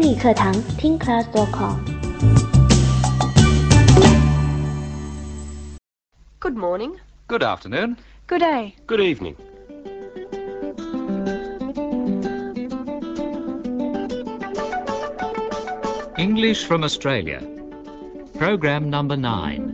语课堂听 class.com。 Good morning. Good afternoon. Good day. Good evening. English from Australia. Program number 9.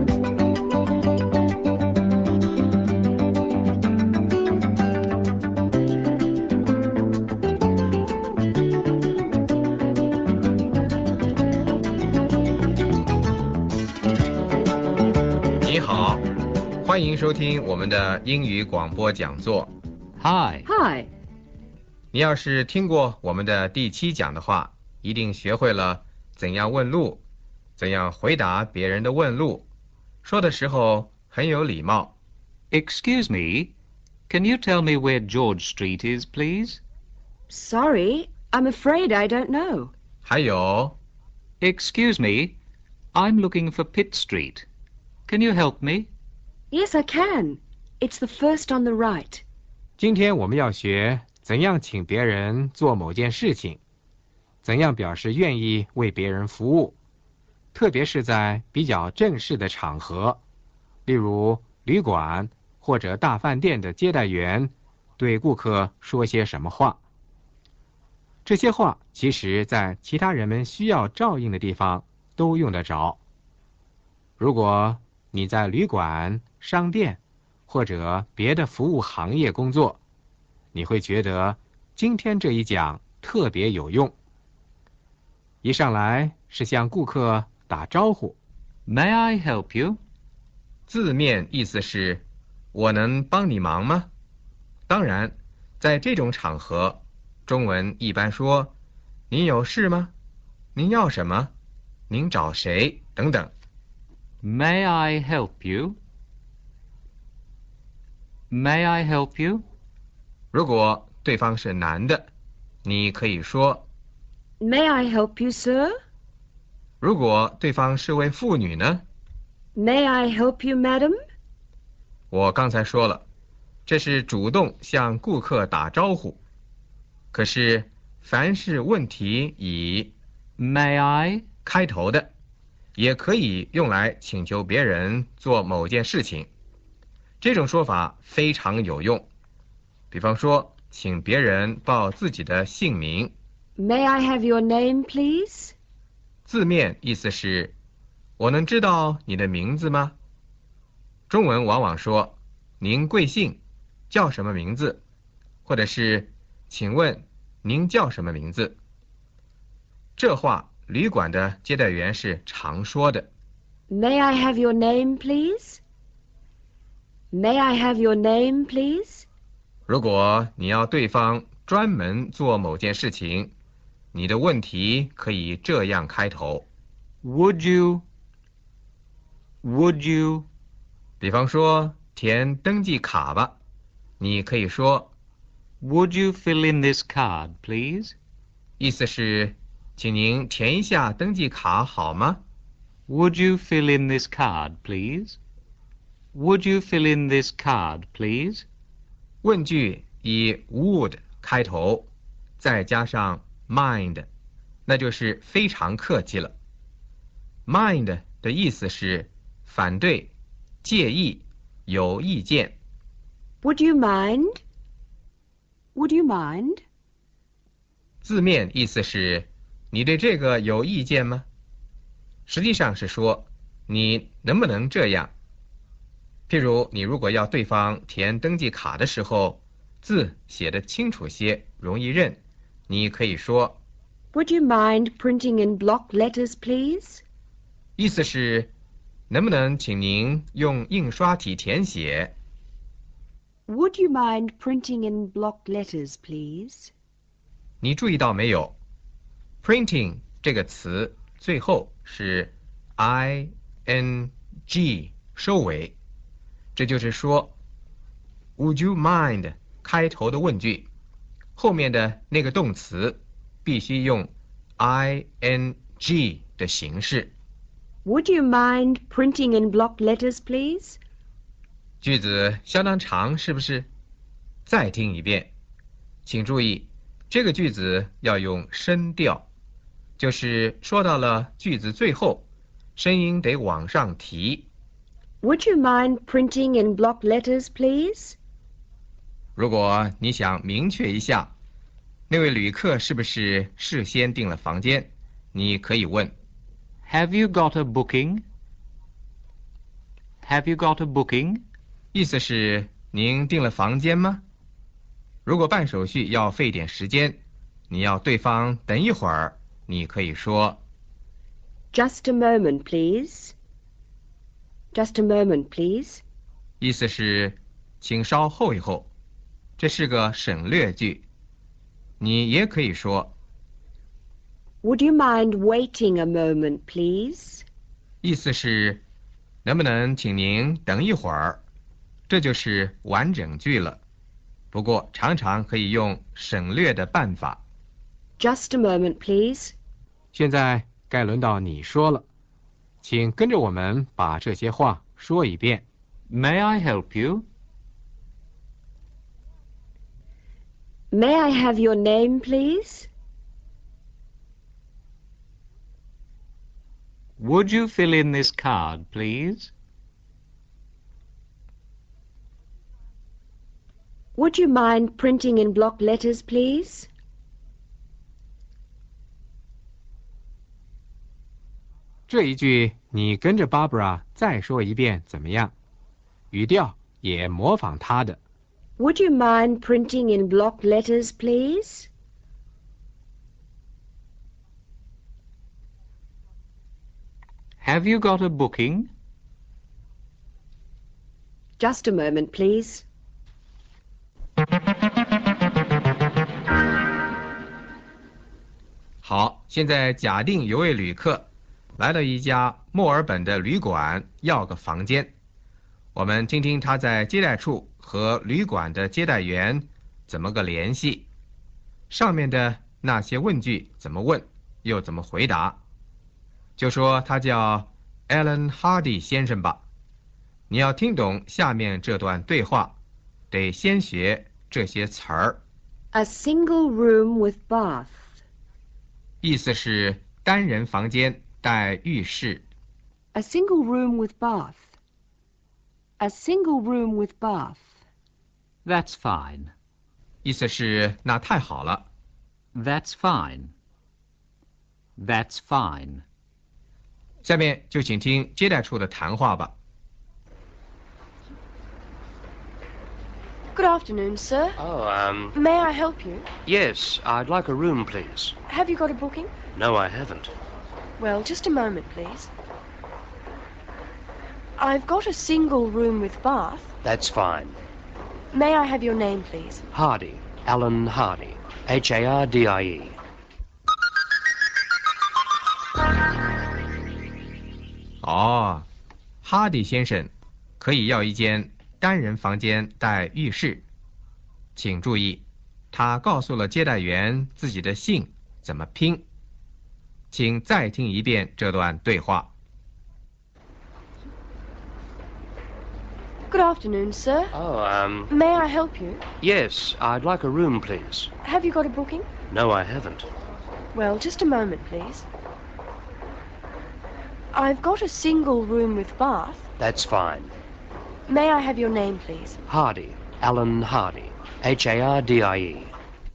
你好，欢迎收听我们的英语广播讲座。 Hi. Hi. 你要是听过我们的第7讲的话，一定学会了怎样问路，怎样回答别人的问路，说的时候很有礼貌。 Excuse me, can you tell me where George Street is, please? Sorry, I'm afraid I don't know. 还有 Excuse me, I'm looking for Pitt Street. Can you help me? Yes, I can. It's the first on the right. 今天我们要学怎样请别人做某件事情，怎样表示愿意为别人服务，特别是在比较正式的场合，例如旅馆或者大饭店的接待员对顾客说些什么话。这些话其实在其他人们需要照应的地方都用得着。如果你在旅馆、商店或者别的服务行业工作，你会觉得今天这一讲特别有用。一上来是向顾客打招呼。 May I help you? 字面意思是我能帮你忙吗？当然，在这种场合，中文一般说您有事吗？您要什么？您找谁？等等。 May I help you? May I help you? 如果对方是男的，你可以说 May I help you, sir? 如果对方是位妇女呢？ May I help you, madam? 我刚才说了，这是主动向顾客打招呼。可是凡是问题以 May I? 开头的，也可以用来请求别人做某件事情。这种说法非常有用。比方说，请别人报自己的姓名。 May I have your name, please? 字面意思是我能知道你的名字吗？中文往往说您贵姓，叫什么名字，或者是请问您叫什么名字。这话旅馆的接待员是常说的。 May I have your name, please? May I have your name, please? 如果你要对方专门做某件事情，你的问题可以这样开头。 Would you? Would you? 比方说填登记卡吧，你可以说 Would you fill in this card, please? 意思是请您填一下登记卡好吗？ Would you fill in this card, please? Would you fill in this card, please? 问句以 would 开头，再加上 mind， 那就是非常客气了。 mind 的意思是反对、介意、有意见。 Would you mind? Would you mind? 字面意思是你对这个有意见吗？实际上是说你能不能这样。譬如你如果要对方填登记卡的时候，字写得清楚些，容易认，你可以说 Would you mind printing in block letters, please? 意思是能不能请您用印刷体填写。 Would you mind printing in block letters, please? 你注意到没有 printing 这个词最后是 ing 收尾，这就是说 Would you mind 开头的问句后面的那个动词必须用 ing 的形式。 Would you mind printing in block letters, please? 句子相当长，是不是？再听一遍。请注意，这个句子要用声调， 就是说到了句子最后，声音得往上提。 Would you mind printing in block letters, please? 如果你想明确一下，那位旅客是不是事先订了房间，你可以问 Have you got a booking? Have you got a booking? 意思是您订了房间吗？如果办手续要费点时间，你要对方等一会儿，你可以说 Just a moment, please. Just a moment, please. 意思是请稍候一候。这是个省略句。你也可以说 Would you mind waiting a moment, please? 意思是能不能请您等一会儿，这就是完整句了。不过常常可以用省略的办法。 Just a moment, please. 现在该轮到你说了，请跟着我们把这些话说一遍。 May I help you? May I have your name, please? Would you fill in this card, please? Would you mind printing in block letters, please? 这一句你跟着 Barbara 再说一遍怎么样？语调也模仿她的。 Would you mind printing in block letters, please? Have you got a booking? Just a moment, please. 好，现在假定有位旅客来到一家墨尔本的旅馆，要个房间。我们听听他在接待处和旅馆的接待员怎么个联系。上面的那些问句怎么问，又怎么回答？就说他叫 Alan Hardy 先生吧。你要听懂下面这段对话，得先学这些词儿。 A single room with bath. 意思是单人房间带浴室。 A single room with bath. A single room with bath. That's fine. 意思是那太好了。 That's fine. That's fine. 下面就请听接待处的谈话吧。 Good afternoon, sir. Oh, May I help you? yes, I'd like a room, please. Have you got a booking? No, I haven't. Well, just a moment, please. I've got a single room with bath. That's fine. May I have your name, please? Hardy, Alan Hardy, Hardie. 哦，哈迪先生，可以要一间单人房间带浴室。请注意，他告诉了接待员自己的姓怎么拼。请再听一遍这段对话。 Good afternoon, sir. Oh, May I help you? yes, I'd like a room, please. Have you got a booking? No, I haven't. Well, just a moment, please. I've got a single room with bath. That's fine. May I have your name, please? Hardy, Alan Hardy, Hardie.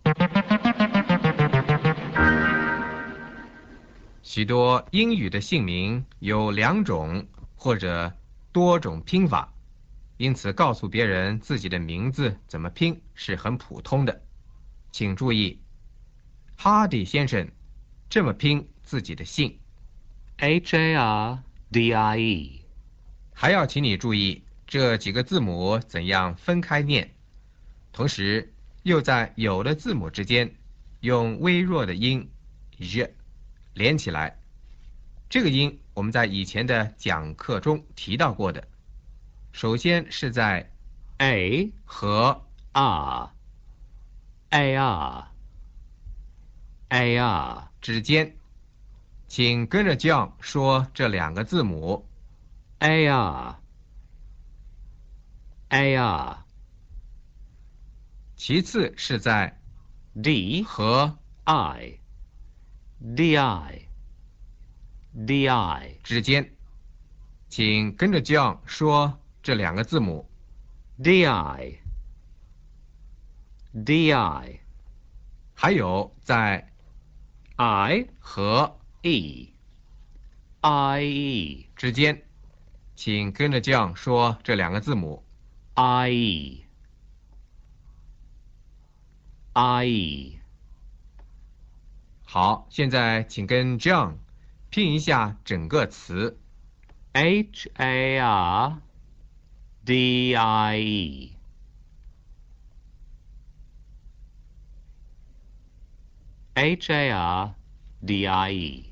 许多英语的姓名有2种或者多种拼法，因此告诉别人自己的名字怎么拼是很普通的。请注意，哈迪先生这么拼自己的姓。 Hardie. 还要请你注意这几个字母怎样分开念，同时又在有的字母之间用微弱的音 z 连起来。这个音我们在以前的讲课中提到过的。首先是在 A 和 R AR 之间，请跟着 John 说这2个字母。 AR 其次是在 D 和 I di, di, 之间，请跟着 John 说这两个字母。 di, di, 还有在 I, 和 e, ie, 之间，请跟着 John 说这两个字母。 ie, ie, 好，现在请跟 John 拼一下整个词。 h-a-r, d-i-e, h-a-r, d-i-e.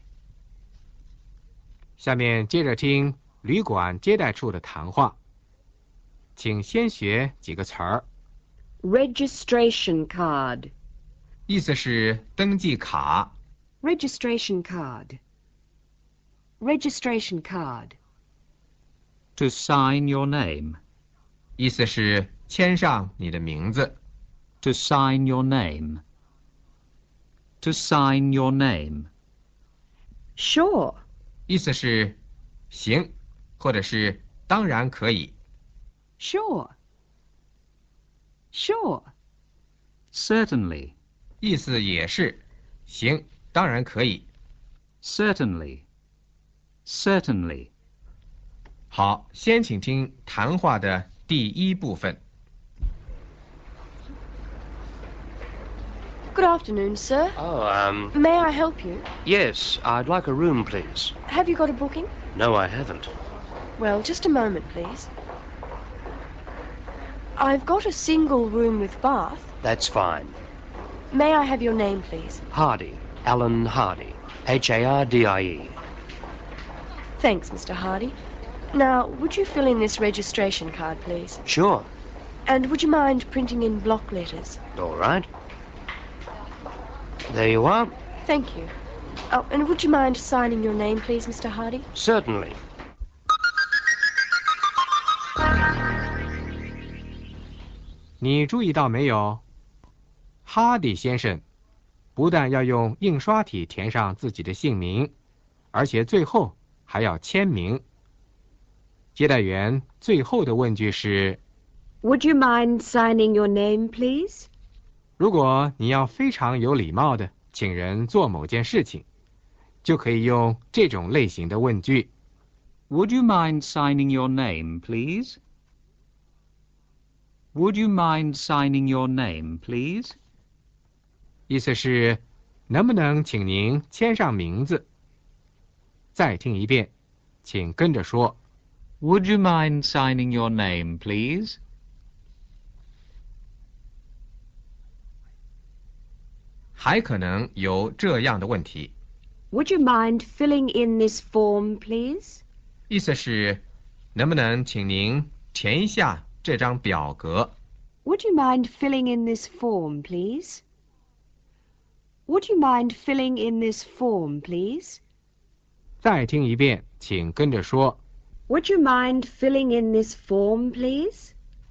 下面接着听旅馆接待处的谈话，请先学几个词儿， Registration card. 意思是登记卡。 Registration card. Registration card. To sign your name. 意思是签上你的名字。 To sign your name. To sign your name. Sure. 意思是行，或者是当然可以。 Sure. Sure. Certainly. 意思也是行，当然可以。 Certainly. Certainly. 好，先请听谈话的第一部分。 Good afternoon, sir. Oh, May I help you? yes, I'd like a room, please. Have you got a booking? No, I haven't. Well, just a moment, please. I've got a single room with bath. That's fine. May I have your name, please? Hardy, Alan Hardy, H-A-R-D-I-E. Thanks, Mr. Hardy. Now, would you fill in this registration card, please? Sure. And would you mind printing in block letters? All right. There you are. Thank you. Oh, and would you mind signing your name, please, Mr. Hardy? Certainly. 你注意到没有？哈迪先生不但要用印刷体填上自己的姓名，而且最后还要签名。接待员最后的问句是： Would you mind signing your name, please? 如果你要非常有礼貌的请人做某件事情，就可以用这种类型的问句。 Would you mind signing your name, please? Would you mind signing your name, please? 意思是能不能请您签上名字？再听一遍，请跟着说。 Would you mind signing your name, please? 还可能有这样的问题， Would you mind filling in this form, please? 意思是能不能请您填一下这张表格？ Would you mind filling in this form, please? Would you mind filling in this form, please? 再听一遍，请跟着说。 Would you mind filling in this form, please?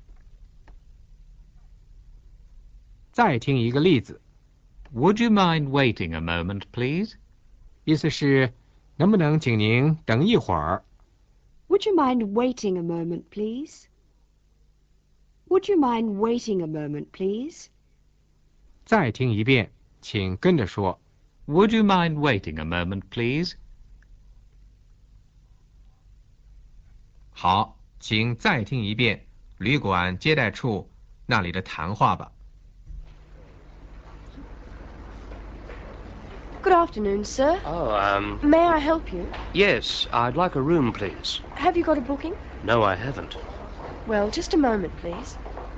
再听一个例子， Would you mind waiting a moment, please? 意思是能不能请您等一会儿？ Would you mind waiting a moment, please? Would you mind waiting a moment, please? 再听一遍，请跟着说。 Would you mind waiting a moment, please? 好，请再听一遍旅馆接待处那里的谈话吧。 Good afternoon, sir. Oh, May I help you? yes, I'd like a room, please. Have you got a booking? No, I haven't. Well, just a moment, please.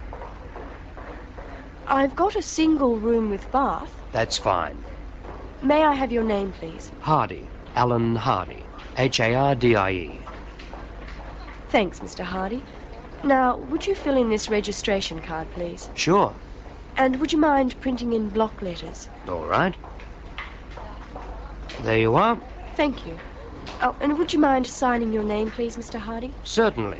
I've got a single room with bath. That's fine. May I have your name, please? Hardy, Alan Hardy, H-A-R-D-I-E. Thanks, Mr. Hardy. Now, would you fill in this registration card, please? Sure. And would you mind printing in block letters? All right. There you are. Thank you. Oh, and would you mind signing your name, please, Mr. Hardy? Certainly.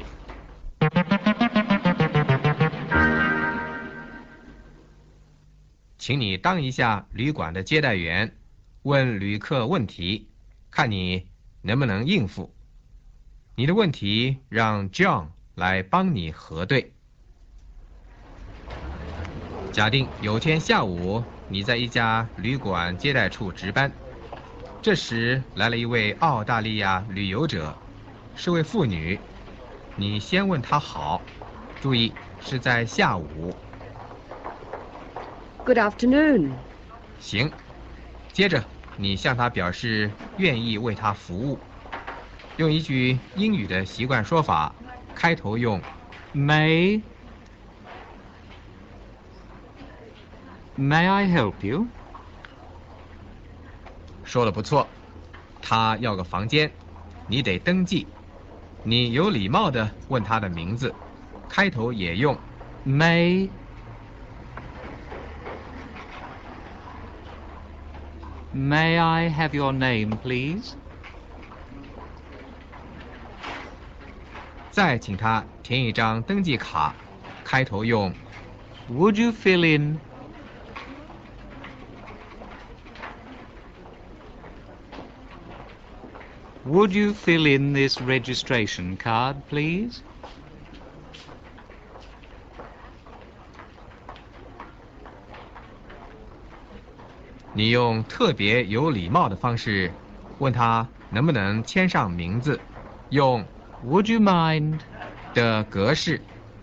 请你当一下旅馆的接待员， 问旅客问题，看你能不能应付。你的问题让 John 来帮你核对。假定有天下午你在一家旅馆接待处值班，这时来了一位澳大利亚旅游者，是位妇女。你先问她好，注意是在下午。 Good afternoon. 行，接着你向她表示愿意为她服务，用一句英语的习惯说法，开头用 May I help you? 说得不错。她要个房间，你得登记。你有礼貌地问她的名字，开头也用 May I have your name, please? 再请她填一张登记卡，开头用 Would you fill in Would you fill in this registration card, please? 你用特别有礼貌的方式问他能不能签上名字，用 Would you mind? 的格式。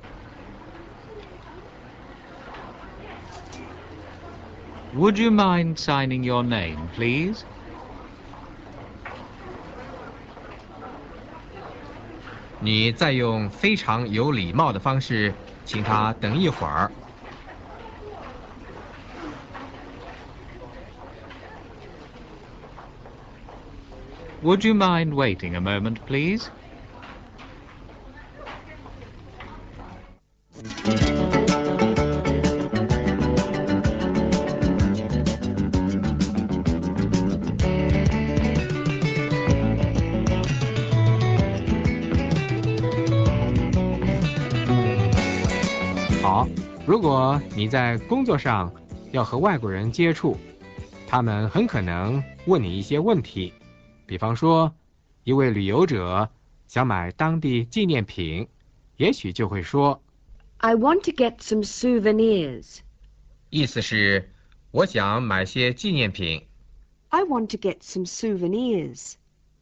Would you mind signing your name, please? 你再用非常有礼貌的方式请他等一会儿。 Would you mind waiting a moment, please? 好，如果你在工作上要和外国人接触，他们很可能问你一些问题。比方说，一位旅游者想买当地纪念品，也许就会说 I want to get some souvenirs. 意思是我想买些纪念品。 I want to get some souvenirs.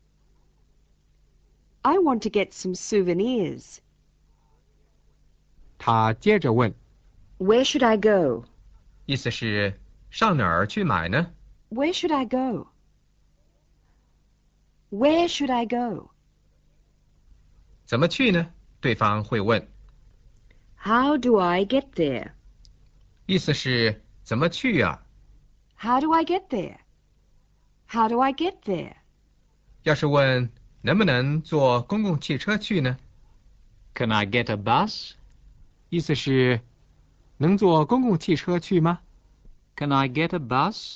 I want to get some souvenirs. 他接着问， Where should I go? 意思是上哪儿去买呢？ Where should I go? Where should I go? 怎么去呢？对方会问。 How do I get there? 意思是怎么去啊？ How do I get there? How do I get there? 要是问能不能坐公共汽车去呢？ Can I get a bus? 意思是能坐公共汽车去吗？ Can I get a bus?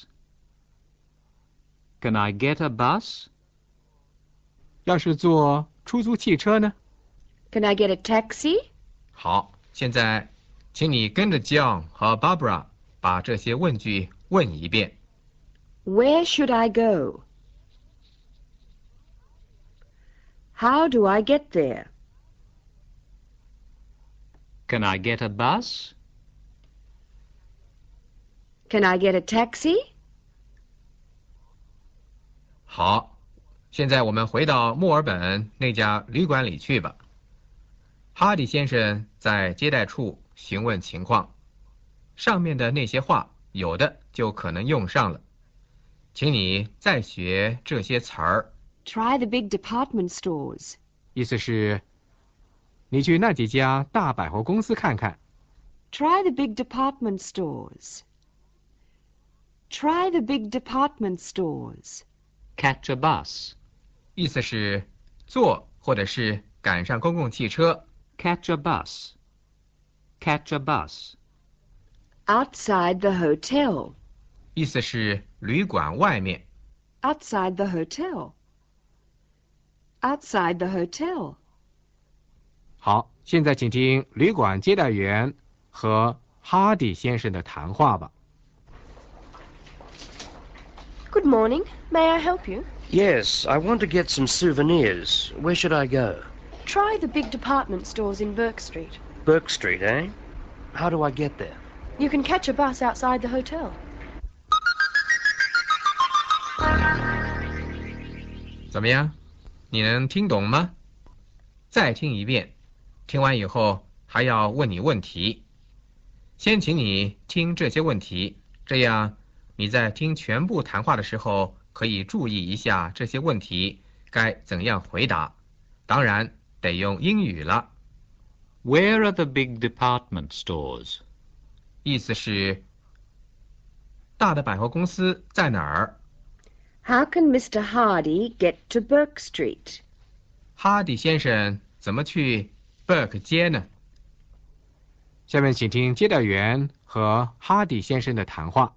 Can I get a bus? 要是坐出租汽车呢？ Can I get a taxi? 好，现在请你跟着 John 和 Barbara 把这些问句问一遍。 Where should I go? How do I get there? Can I get a bus? Can I get a taxi? 好，现在我们回到墨尔本那家旅馆里去吧。哈迪先生在接待处询问情况，上面的那些话有的就可能用上了，请你再学这些词儿。 Try the big department stores. 意思是，你去那几家大百货公司看看。 Try the big department stores. Try the big department stores. Catch a bus. 意思是坐或者是赶上公共汽车。 Catch a bus. Catch a bus. Outside the hotel. 意思是旅馆外面。 Outside the hotel. Outside the hotel. 好，现在请听旅馆接待员和哈迪先生的谈话吧。 Good morning. May I help you? Yes, I want to get some souvenirs. Where should I go? Try the big department stores in Burke Street. Burke Street, eh? How do I get there? You can catch a bus outside the hotel. 怎么样？你能听懂吗？再听一遍，听完以后还要问你问题。先请你听这些问题，这样你在听全部谈话的时候可以注意一下这些问题该怎样回答。当然得用英语了。 Where are the big department stores? 意思是大的百货公司在哪儿？ How can Mr. Hardy get to Burke Street? 哈迪先生怎么去 Burke 街呢？下面请听接待员和哈迪先生的谈话。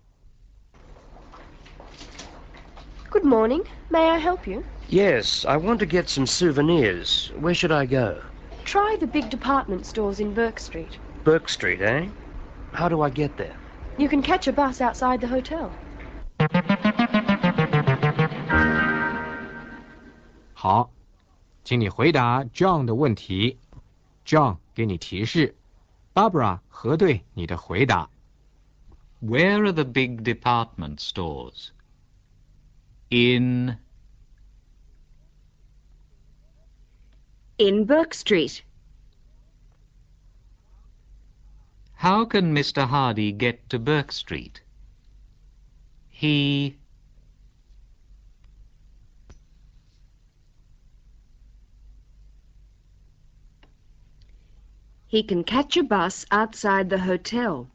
Good morning. May I help you? Yes, I want to get some souvenirs. Where should I go? Try the big department stores in Burke Street. Burke Street, eh? How do I get there? You can catch a bus outside the hotel. 好，请你回答 John 的问题。John 给你提示 ，Barbara 核对你的回答。 Where are the big department stores? In In Burke Street. How can Mr. Hardy get to Burke Street? He He can catch a bus outside the hotel. .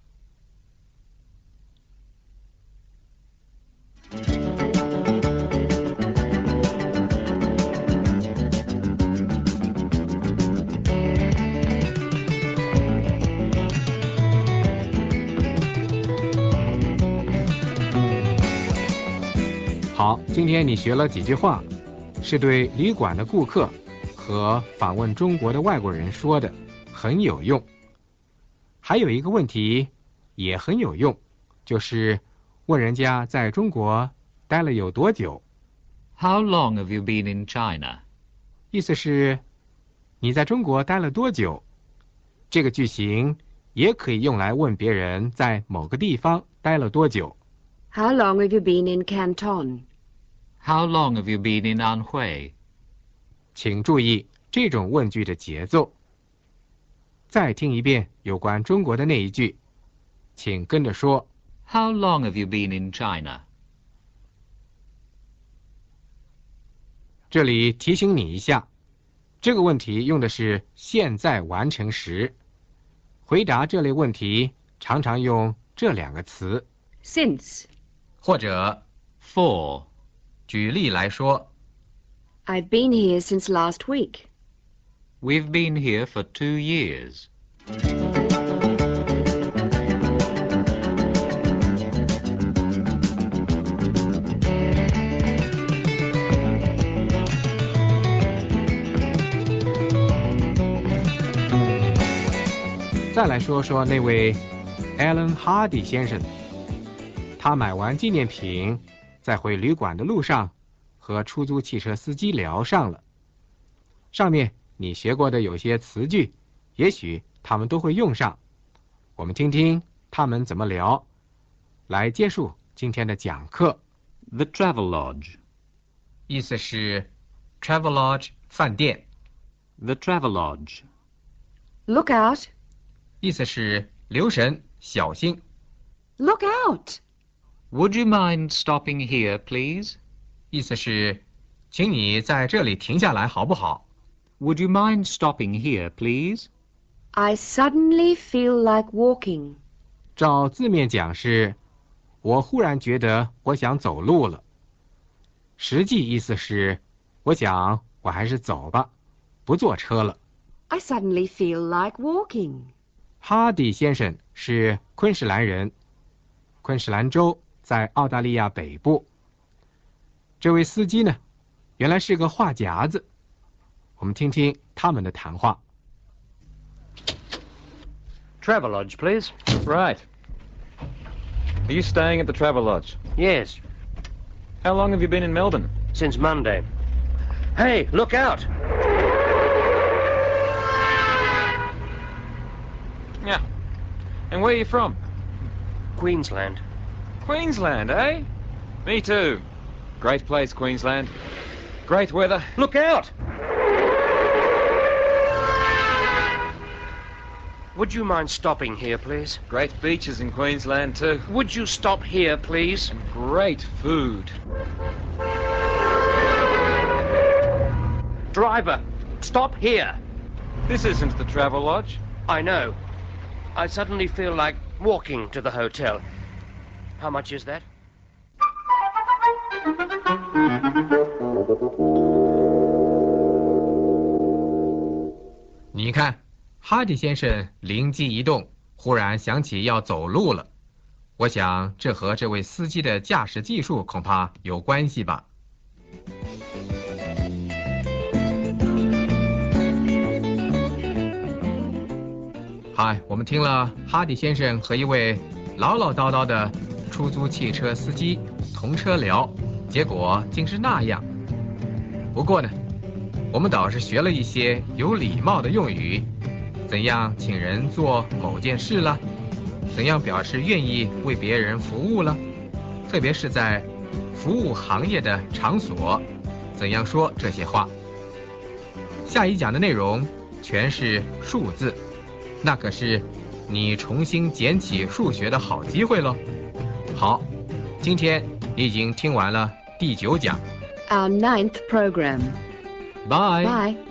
好，今天你学了几句话，是对旅馆的顾客和访问中国的外国人说的，很有用。还有一个问题也很有用，就是问人家在中国待了有多久。 How long have you been in China? 意思是你在中国待了多久。这个句型也可以用来问别人在某个地方待了多久。 How long have you been in Canton? How long have you been in Anhui? 请注意这种问句的节奏。再听一遍有关中国的那一句，请跟着说。 How long have you been in China? 这里提醒你一下，这个问题用的是现在完成时。回答这类问题常常用这两个词 Since. 或者 For. 举例来说， I've been here since last week. We've been here for 2 years. 再来说说那位 Alan Hardy 先生，他买完纪念品，在回旅馆的路上和出租汽车司机聊上了。上面你学过的有些词句，也许他们都会用上。我们听听他们怎么聊，来结束今天的讲课。 The Travelodge. 意思是 Travelodge 饭店， The Travelodge. Look out. 意思是留神小心。 Look out. Would you mind stopping here, please? 意思是请你在这里停下来好不好？ Would you mind stopping here, please? I suddenly feel like walking. 照字面讲是我忽然觉得我想走路了。实际意思是我想我还是走吧，不坐车了。 I suddenly feel like walking. 哈迪先生是昆士兰人，昆士兰州在澳大利亚北部。这位司机呢，原来是个话匣子。我们听听他们的谈话。 Travelodge, please. Right. Are you staying at the Travelodge? Yes. How long have you been in Melbourne? Since Monday. Hey, look out! Yeah. And where are you from? Queensland. Queensland, eh? Me too. Great place, Queensland. Great weather. Look out! Would you mind stopping here, please? Great beaches in Queensland too. Would you stop here, please? And great food. Driver, stop here. This isn't the Travel Lodge. I know. I suddenly feel like walking to the hotel. How much is that? 你看，哈迪先生灵机一动，忽然想起要走路了。我想这和这位司机的驾驶技术恐怕有关系吧。嗨，我们听了哈迪先生和一位唠唠叨叨的出租汽车司机同车聊，结果竟是那样。不过呢，我们倒是学了一些有礼貌的用语，怎样请人做某件事了，怎样表示愿意为别人服务了，特别是在服务行业的场所，怎样说这些话。下一讲的内容全是数字，那可是你重新捡起数学的好机会喽。好，今天你已经听完了第9讲。 Our 9th program. Bye. Bye.